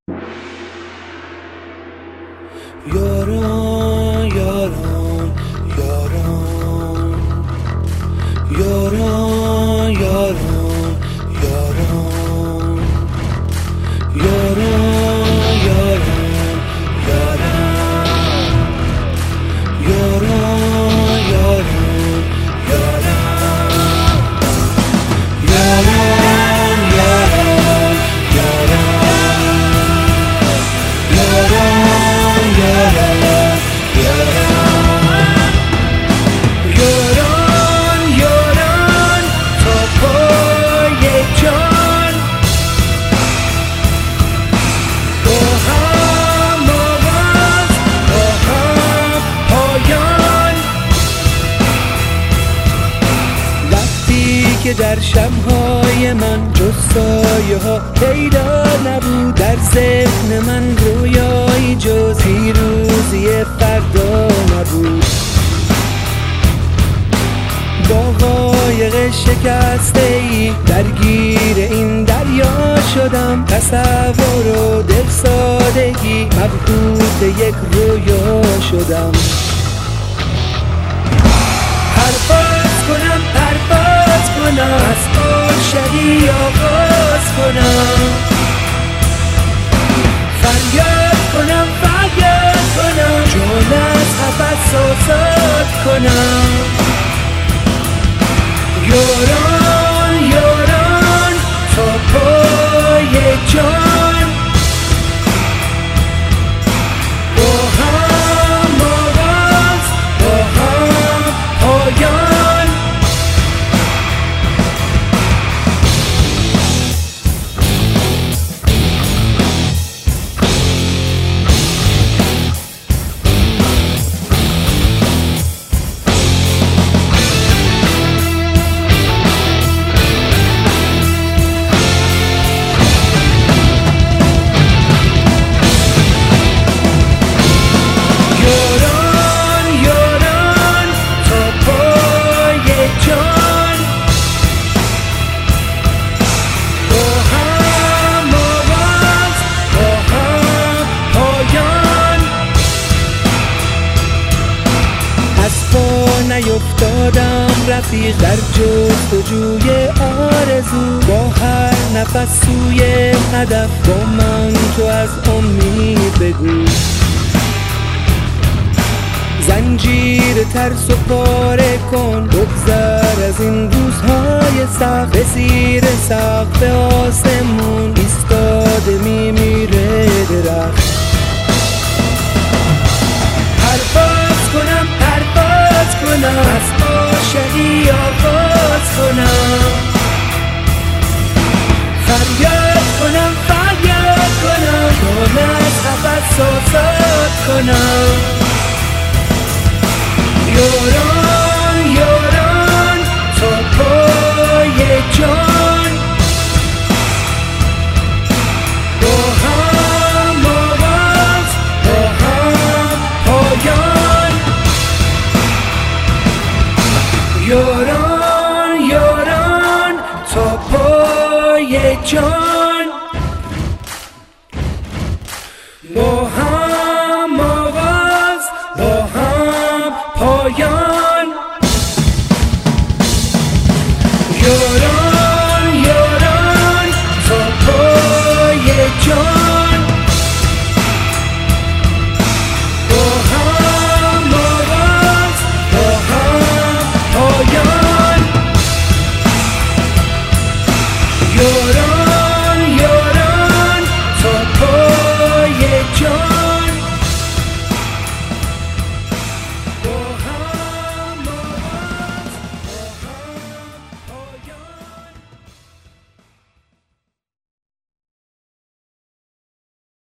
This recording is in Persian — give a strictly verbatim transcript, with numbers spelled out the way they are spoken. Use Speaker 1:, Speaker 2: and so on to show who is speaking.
Speaker 1: یاران یاران یاران یاران یاران یاران یاران یاران یاران یاران که در شب‌های من جز سایه ها پیدا نبود، در ذهن من رویایی جز پیروزی فردا نبود. با قایق شکسته ای درگیر این دریا شدم، تصور و دل سادگی مبهوت یک رویا شدم. پرواز کنم پرواز کنم، از عاشقی آغاز کنم، فریاد کنم فریاد کنم، جان از قفس آزاد کنم. یاران یاران تا پای جان، با هم آغاز با هم پایان. نیفتادم رفیق در جستجوی آرزو، با هر نفس سوی هدف با من تو از امید بگو. زنجیر ترس و پاره کن، بگذر از این روزهای سخت، به زیر سقف آسمون ایستاده میمیره درخت. پرواز کنم پرواز کنم، از عاشقی آغاز کنم، فریاد کنم فریاد کنم، جان از قفس آزاد کنم. یاران یاران تا پای جان، با هم آواز با هم پایان. یاران یاران تا پای جان، با هم